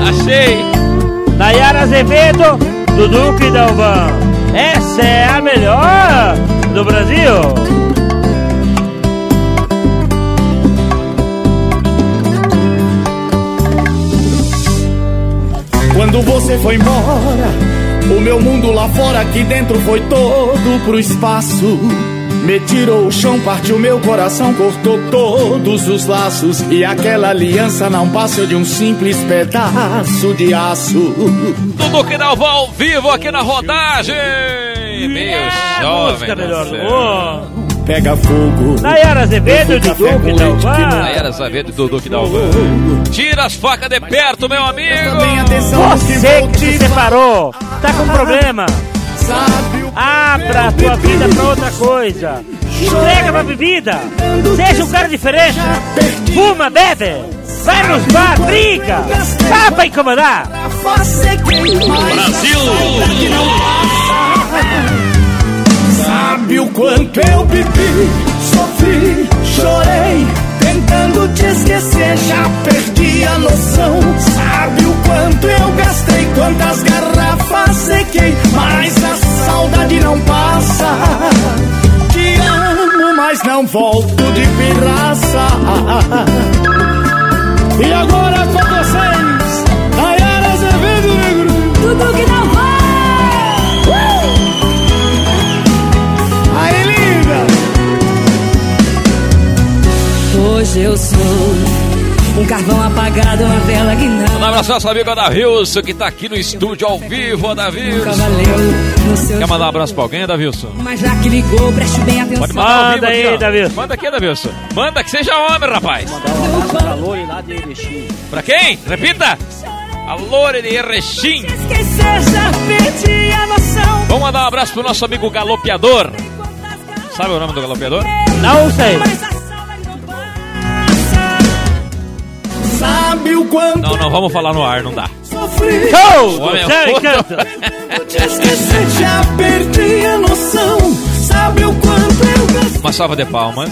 Achei. Nayara Azevedo, Dudu e Dalvan. Essa é a melhor do Brasil. Quando você foi embora, o meu mundo lá fora, aqui dentro foi todo pro espaço. Me tirou o chão, partiu meu coração, cortou todos os laços. E aquela aliança não passa de um simples pedaço de aço. Dudu que Dalvan ao vivo aqui na rodagem. Meu jovem. Pega fogo. Nayara Azevedo, Dudu que Dalvan. Nayara Azevedo, Dudu que Dalvan. Tira as facas de perto, meu amigo. Você que se separou, tá com problema. Abra a tua vida pra outra coisa. Entrega pra bebida. Seja um cara diferente. Fuma, bebe. Vai nos bar, briga. Dá pra incomodar. Brasil. Sabe o quanto eu bebi, sofri, chorei, tentando te esquecer, já perdi a noção. Sabe o quanto eu gastei, quantas garrafas sequei, mas a saudade não passa. Te amo, mas não volto de pirraça. E agora com vocês, Nayara Azevedo, negro. Tudo que não vai. Aí, linda. Hoje eu sou um carvão apagado, uma vela que não. Um abraço ao nosso amigo Adavilson, que tá aqui no estúdio ao vivo, Adavilson. Quer mandar um abraço pra alguém, Adavilson? Mas já que ligou, preste bem atenção. Pode mandar ao vivo aí, aqui, Adavilson. Manda aqui, Adavilson. Manda que seja homem, rapaz. Mandar um abraço pra Lore lá de Erechim. Pra quem? Repita. A Lore de Erechim. Esquecer, já perdi a noção. Vamos mandar um abraço pro nosso amigo Galopeador. Sabe o nome do Galopeador? Não sei. Sabe o quanto. Não, vamos falar no ar, não dá. Sofri. Show! Homem, Você canta. Te esquecer, já perdi a noção. Sabe o quanto eu gastei. Uma salva de palmas.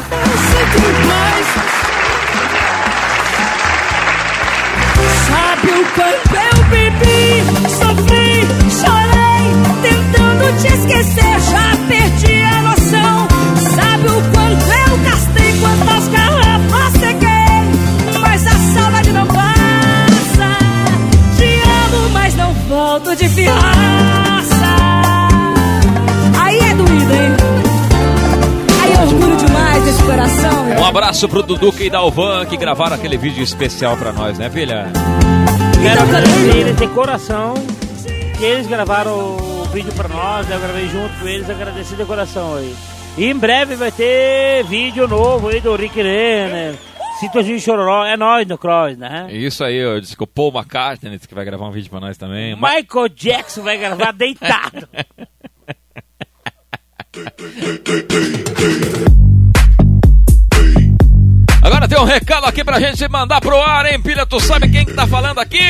Sabe o quanto eu bebi, sofri, chorei, tentando te esquecer, já perdi a noção. Sabe o quanto eu gastei, quantas garrafas sequei, mas a saudade não passa. Te amo, mas não volto de pirraça. Aí é doído, hein? Aí é orgulho demais desse coração. Um abraço pro Dudu e Dalvan, que gravaram aquele vídeo especial pra nós, né, filha? Quero agradecer eles de coração, que eles gravaram o vídeo pra nós, eu gravei junto com eles, agradecer de coração aí. E em breve vai ter vídeo novo aí do Rick Renner, Situação Chororó, é nós no Cross, né? Isso aí, eu disse que o Paul McCartney disse que vai gravar um vídeo pra nós também. Michael Jackson vai gravar deitado. Agora tem um recado aqui pra gente mandar pro ar, hein, pilha? Tu sabe quem que tá falando aqui?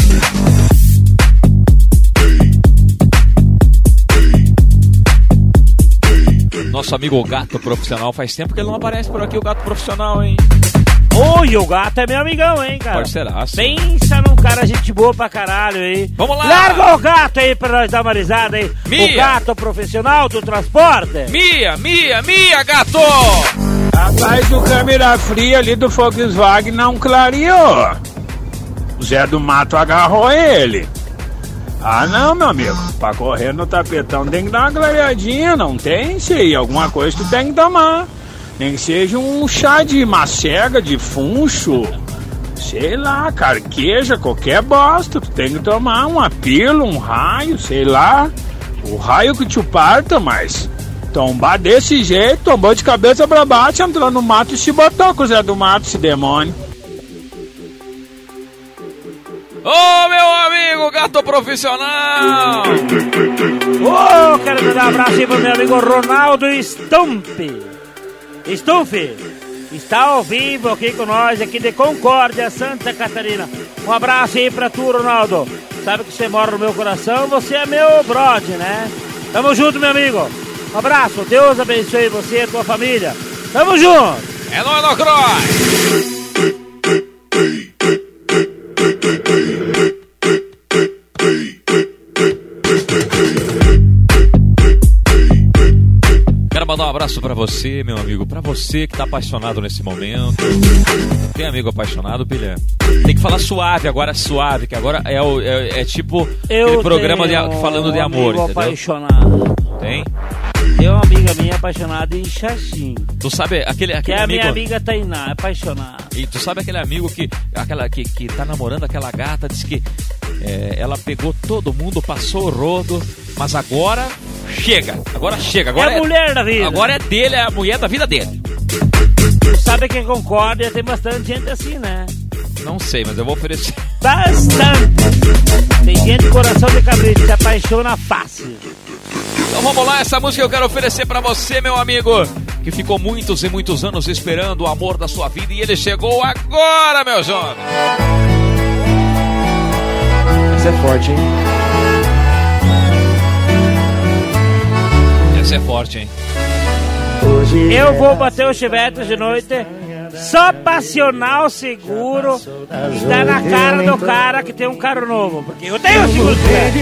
Nosso amigo Gato Profissional. Faz tempo que ele não aparece por aqui, o Gato Profissional, hein? Oi, o Gato é meu amigão, hein, cara? Pode ser aço. Pensa num cara gente boa pra caralho aí. Vamos lá! Larga o Gato aí pra nós dar uma risada aí. Mia. O Gato Profissional do Transporte. Mia, Gato! Rapaz, do câmera fria ali do Volkswagen não clareou. O Zé do Mato agarrou ele. Ah, não, meu amigo. Pra correr no tapetão tem que dar uma clareadinha, não tem? Se alguma coisa tu tem que tomar. Nem que seja um chá de macega, de funcho. Sei lá, carqueja, qualquer bosta. Tu tem que tomar uma pílula, um raio, sei lá. O raio que te parta, mas... tombar desse jeito, tombou de cabeça pra baixo, entrou no mato e se botou com o Zé do Mato, esse demônio. Ô, meu amigo Gato Profissional! Ô, quero mandar um abraço aí pro meu amigo Ronaldo Stumpf, está ao vivo aqui com nós, aqui de Concórdia, Santa Catarina. Um abraço aí pra tu, Ronaldo. Sabe que você mora no meu coração, você é meu brother, né? Tamo junto, meu amigo. Um abraço, Deus abençoe você e a tua família. Tamo junto! É nóis, no Cross! abraço pra você, meu amigo. Pra você que tá apaixonado nesse momento. Tem amigo apaixonado, Pilha? Tem que falar suave, agora suave, que agora é tipo aquele programa falando de amor, entendeu? Apaixonado. Tem? Tem uma amiga minha apaixonada em Xaxim. Tu sabe aquele Que é a amigo... minha amiga Tainá, apaixonada. E tu sabe aquele amigo que tá namorando aquela gata, disse que ela pegou todo mundo, passou o rodo, mas agora chega. Agora é a mulher da vida. Agora é dele, é a mulher da vida dele. Tu sabe que concorda, tem bastante gente assim, né? Não sei, mas eu vou oferecer. Bastante. Tem gente com coração de cabrito, se apaixona fácil. Então vamos lá, essa música eu quero oferecer pra você, meu amigo, que ficou muitos e muitos anos esperando o amor da sua vida e ele chegou agora, meu jovem. Essa é forte, hein? Essa é forte, hein? Eu vou bater o chivete de noite, só passional seguro, e dá na cara do cara que tem um carro novo, porque eu tenho seguro.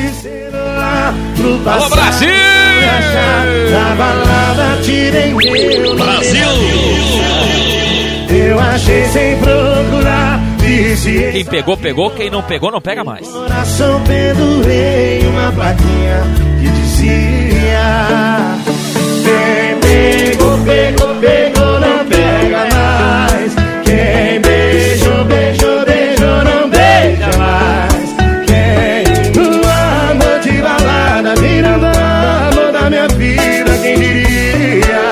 Alô, Brasil! Brasil! Eu achei sem procurar. Quem pegou, pegou. Quem não pegou, não pega mais. Coração pendurei uma plaquinha que dizia: quem pegou, pegou, pegou, não pega mais. Quem beijou, beijou, beijou, não beija mais. Quem no amor de balada virando amor da minha vida, quem diria?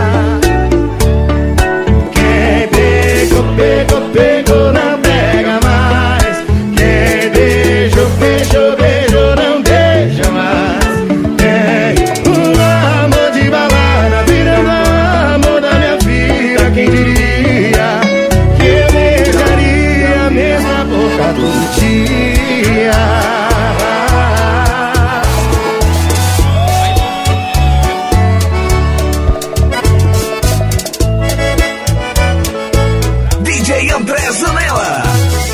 Quem pegou, pegou, pegou, não pega mais. Quem beijou, beijou, beijou, não beija mais. Quem no amor de balada virando amor da minha vida, quem diria que eu beijaria a mesma boca todo dia? DJ André Zanella.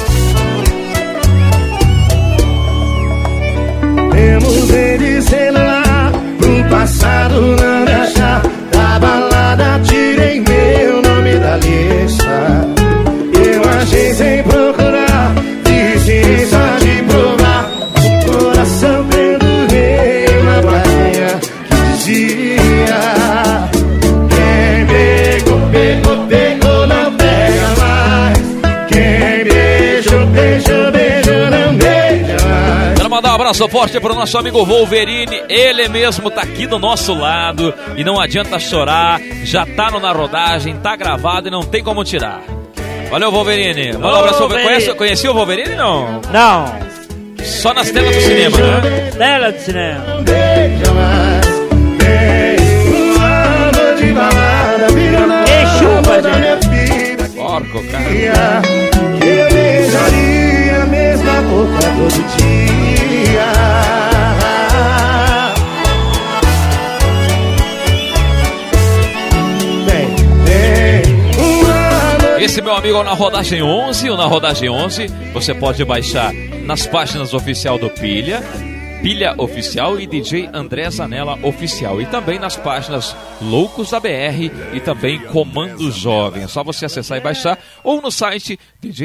Temos rede celular, no passado não me achar. Da balada tirei meu nome da lista. Eu achei sem procurar, disse só de provar. O coração pendurei uma plaquinha que dizia: quem pegou, pegou, pegou, não pega mais. Quem beijou, beijou, beijou, não beija mais. Quero mandar um abraço forte pro nosso amigo Wolverine. Ele mesmo tá aqui do nosso lado e não adianta chorar. Já tá na rodagem, tá gravado e não tem como tirar. Valeu, Wolverine. Manda um abraço. Conhecia o Wolverine, não? Não, Só nas telas do cinema, né? tela de cinema. Beija mais. Quem no amor de balada virando Que chupa, amor da minha vida, Porco, cara. que eu beijaria a mesma boca todo dia. Esse, meu amigo, é o Na Rodagem 11. O Na Rodagem 11 você pode baixar nas páginas oficial do Pilha Oficial e DJ André Zanella Oficial. E também nas páginas Loucos da BR e também Comando Jovem. É só você acessar e baixar ou no site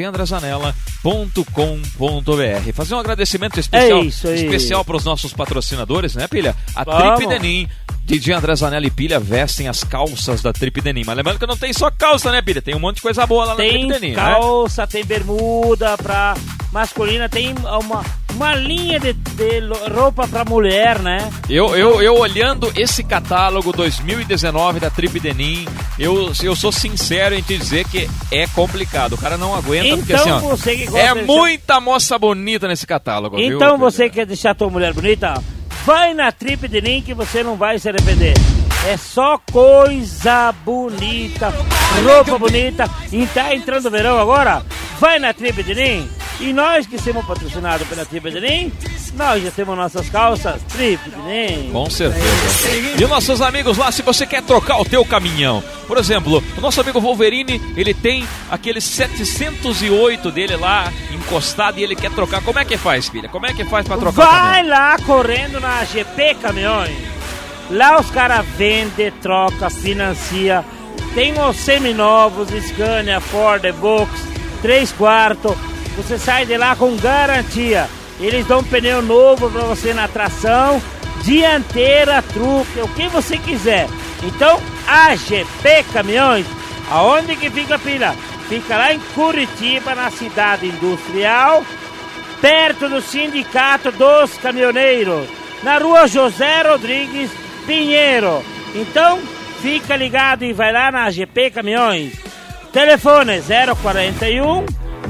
djandrezanella.com.br. Fazer um agradecimento especial, especial para os nossos patrocinadores, né, Pilha? A Trip Denim. DJ André Zanella e Pilha vestem as calças da Trip Denim. Mas lembrando que não tem só calça, né, Pilha? Tem um monte de coisa boa lá na Trip Denim. Tem calça, né? Tem bermuda pra masculina, tem uma linha de roupa pra mulher, né? Eu olhando esse catálogo 2019 da Trip Denim, eu sou sincero em te dizer que é complicado. O cara não aguenta, então, porque assim, ó, você que gosta é muita moça bonita nesse catálogo. Então viu, você quer deixar a tua mulher bonita? Vai na Trip Denim que você não vai se arrepender. É só coisa bonita, roupa bonita. E tá entrando o verão agora? Vai na Trip Denim. E nós que somos patrocinados pela Trip Denim, nós já temos nossas calças Trip Denim. Com certeza. E os nossos amigos lá, se você quer trocar o teu caminhão, por exemplo, o nosso amigo Wolverine, ele tem aquele 708 dele lá encostado e ele quer trocar. Como é que faz, filha? Como é que faz pra trocar o caminhão? Vai lá correndo na GP Caminhões. Lá os caras vendem, troca, financia. Tem os seminovos, Scania, Ford, Vox, 3/4. Você sai de lá com garantia. Eles dão um pneu novo para você na tração, dianteira, truque, o que você quiser. Então, AGP Caminhões, aonde que fica a pilha? Fica lá em Curitiba, na cidade industrial, perto do Sindicato dos Caminhoneiros, na rua José Rodrigues Pinheiro. Então, fica ligado e vai lá na AGP Caminhões. Telefone 041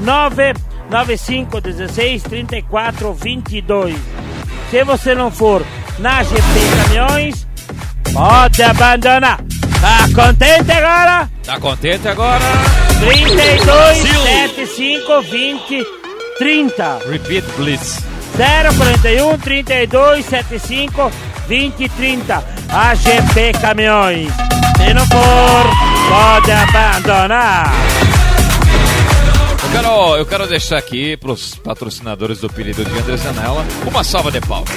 99516 3422. Se você não for na AGP Caminhões, pode abandonar. Tá contente agora? Tá contente agora? 32 75 20 30. Repeat, please. 041 32 75 20 30. AGP Caminhões. Se não for, pode abandonar. Eu quero deixar aqui pros patrocinadores do Pilha do André Zanella uma salva de palmas.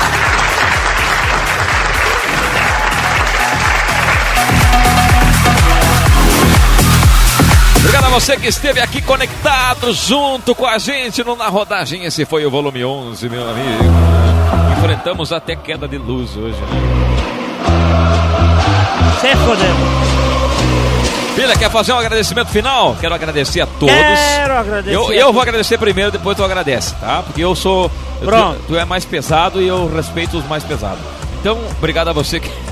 Obrigado a você que esteve aqui conectado junto com a gente no Na Rodagem. Esse foi o volume 11, meu amigo. Enfrentamos até queda de luz hoje, né? Se fodemos. Filha, quer fazer um agradecimento final? Quero agradecer a todos. Quero agradecer. Eu vou agradecer primeiro, depois tu agradece, tá? Porque eu sou... Pronto. Tu é mais pesado e eu respeito os mais pesados. Então, obrigado a você que...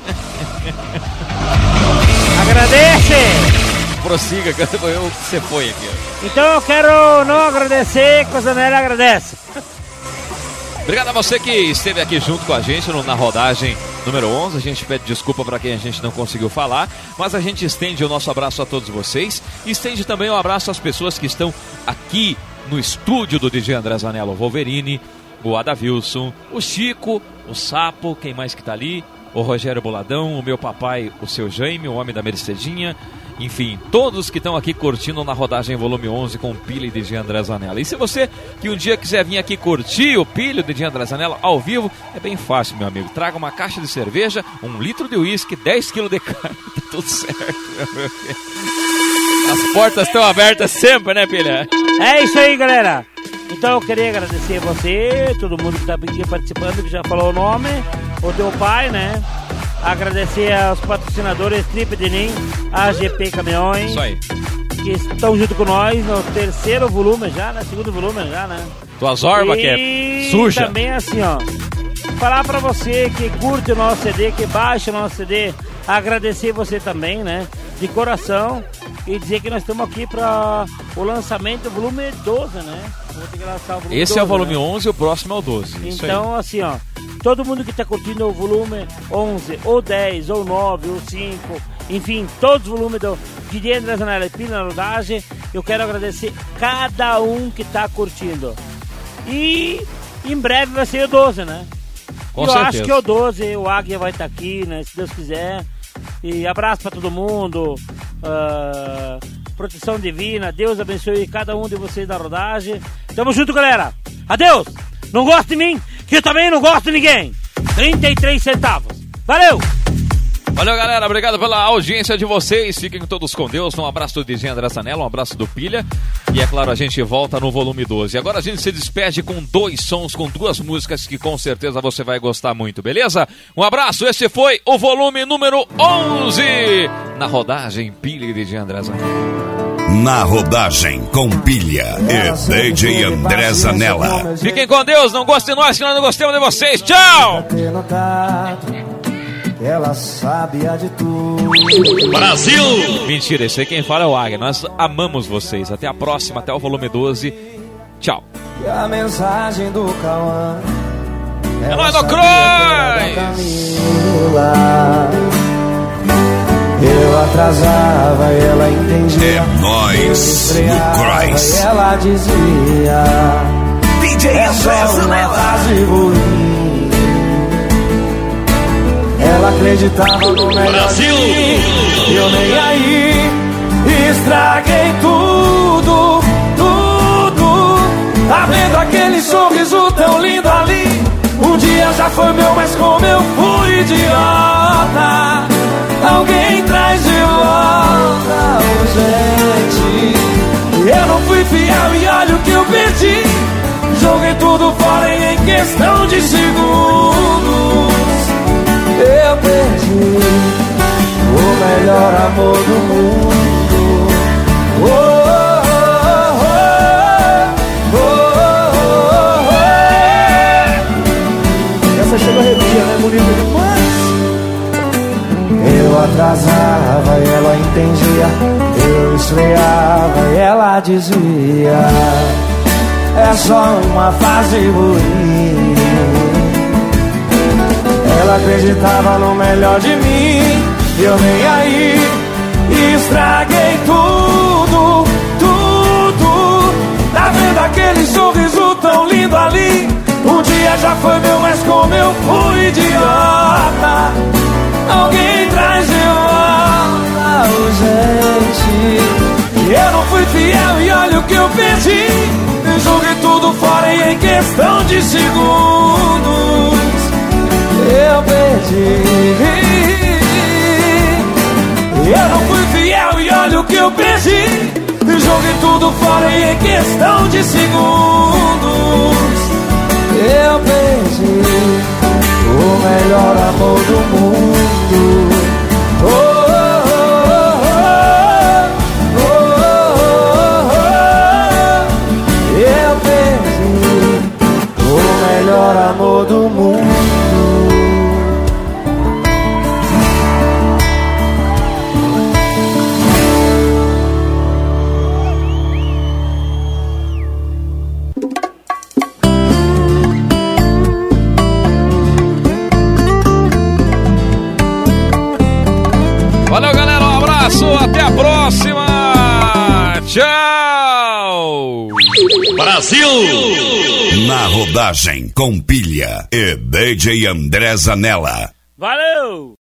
Agradece! Prossiga, que você foi aqui. Então eu quero não agradecer, que o Zanella agradece. Obrigado a você que esteve aqui junto com a gente na rodagem número 11. A gente pede desculpa para quem a gente não conseguiu falar, mas a gente estende o nosso abraço a todos vocês e estende também um abraço às pessoas que estão aqui no estúdio do DJ André Zanella, o Wolverine, o Adavilson, o Chico, o Sapo, quem mais que tá ali? O Rogério Boladão, o meu papai, o seu Jaime, o homem da Mercedinha. Enfim, todos que estão aqui curtindo na rodagem volume 11 com o Pilha e DJ André Zanella. E se você que um dia quiser vir aqui curtir o Pilha e DJ André Zanella ao vivo, é bem fácil, meu amigo. Traga uma caixa de cerveja, 1 litro de uísque, 10 quilos de carne, tá tudo certo, meu filho. As portas estão abertas sempre, né, Pilha? É isso aí, galera. Então eu queria agradecer a você, todo mundo que está aqui participando, que já falou o nome, o teu pai, né? Agradecer aos patrocinadores Trip de Nin, AGP Caminhões. Isso aí. Que estão junto com nós no terceiro volume já, né? Segundo volume já, né? Tua zorba que é suja. E também assim, ó, falar pra você que curte o nosso CD, que baixa o nosso CD, agradecer você também, né? De coração. E dizer que nós estamos aqui para o lançamento do volume 12, né? Vou ter que lançar o volume Esse 12, é o volume né? 11 e o próximo é o 12. Então, assim, ó, todo mundo que está curtindo o volume 11, ou 10, ou 9, ou 5, enfim, todos os volumes do DJ André Zanella e Pilha na Rodagem, eu quero agradecer cada um que está curtindo. E em breve vai ser o 12, né? Com eu certeza. acho que o 12, o Águia vai estar aqui, né? Se Deus quiser. E abraço para todo mundo. Proteção divina. Deus abençoe cada um de vocês da rodagem. Tamo junto, galera. Adeus. Não gosta de mim, que eu também não gosto de ninguém. 33 centavos. Valeu. Valeu, galera. Obrigado pela audiência de vocês. Fiquem todos com Deus. Um abraço do DJ André Zanella, um abraço do Pilha. E é claro, a gente volta no volume 12. Agora a gente se despede com 2 sons, com 2 músicas que com certeza você vai gostar muito, beleza? Um abraço. Esse foi o volume número 11 na rodagem Pilha e DJ André Zanella. Na rodagem com Pilha e DJ André Zanella. Fiquem com Deus. Não gostem de nós, que nós não gostamos de vocês. Tchau! Ela sabia de tudo. Brasil! Mentira, esse aí quem fala é o Águia. Nós amamos vocês. Até a próxima, até o volume 12. Tchau. E a mensagem do Cauã. É nóis do Croix! Eu atrasava e ela entendia. É nóis do Croix. E ela dizia: DJ André Zanella. ruim. Ela acreditava no melhor Brasil! eu nem aí. Estraguei tudo, tudo. Tá vendo aquele sorriso tão lindo ali? Um dia já foi meu, mas como eu fui fui idiota. Alguém traz de volta, gente. Eu não fui fiel e olha o que eu perdi. Joguei tudo fora e em questão de segundos eu perdi o melhor amor do mundo. Oh, oh, oh, oh, oh. Essa chega a arrepia, né? Bonita demais. Eu atrasava e ela entendia. Eu esfriava e ela dizia: é só uma fase ruim. Ela acreditava no melhor de mim e eu nem aí. E estraguei tudo, tudo. Tá vendo aquele sorriso tão lindo ali? Um dia já foi meu, mas como eu fui idiota. Alguém traz de volta, gente. Eu não fui fiel e olha o que eu perdi. Joguei tudo fora e em questão de segundos eu perdi. Eu não fui fiel e olha o que eu perdi. Joguei tudo fora e em questão de segundos eu perdi o melhor amor do mundo. Oh, melhor amor do mundo. Valeu, galera, um abraço, até a próxima. Tchau. Brasil! Na rodagem com Pilha e DJ André Zanella. Valeu!